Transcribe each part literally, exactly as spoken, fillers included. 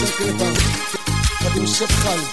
ساكنة غادي نمشي بخالد.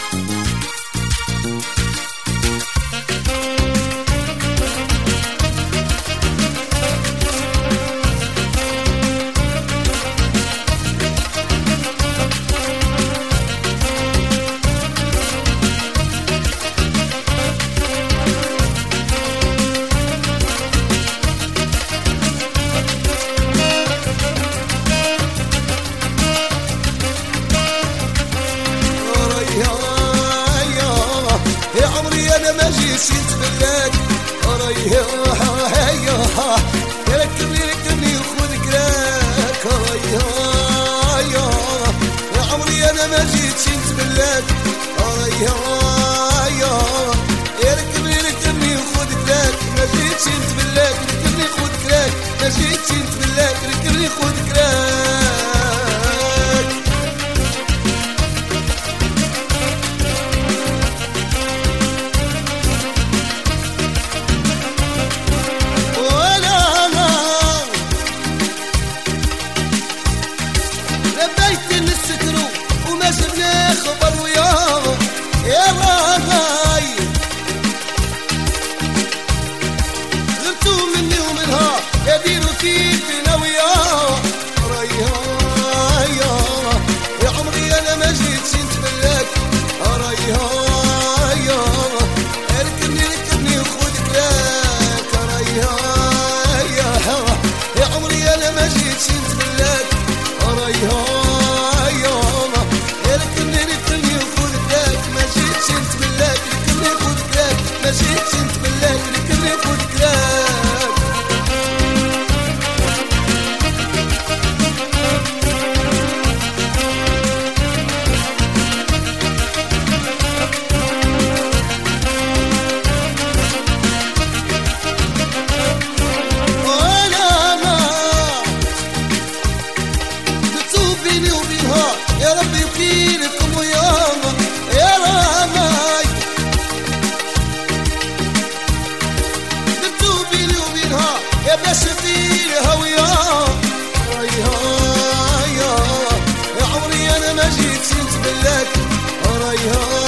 يا عمري انا ما جيت نتبلد ريح ركبني ركبني وخذ كراك ريح يا عمري انا ما جيت نتبلد ريح ركبني ركبني وخذ كراك ما جيت نتبلد ركبني خذ كراك ما جيت نتبلد ركبني خذ كراك. خبر وياه يا راي غبتوا مني ومنها يديروا كيفنا وياه ريها يا عمري انا ما جيتش نتملك ريها ركبني ركبني وخذ كراك ريها يا عمري انا ما جيتش نتملك ريها ما جيتش نتبلك ركبني خذ كراك. وانا ما بتسوق بيني وبينها يا ربي وكيلكم وياها يا رامي يا باش فيها وياه ريها يا عمري انا ما جيت نتبلك ريها